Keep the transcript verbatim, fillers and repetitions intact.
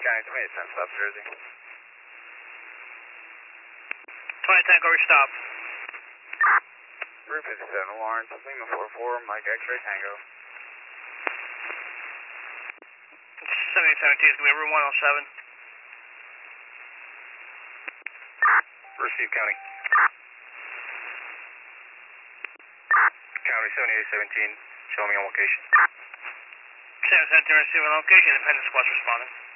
County, twenty-eight ten, stop Jersey. twenty ten, go stop. Route fifty-seven, Lawrence, Lima four four, Mike X-ray Tango. seventy seventeen is going to be room one oh seven. Receive County. County seventy-eight seventeen, show me on location. seventy seventeen, receiving location, Independence Squad's responding.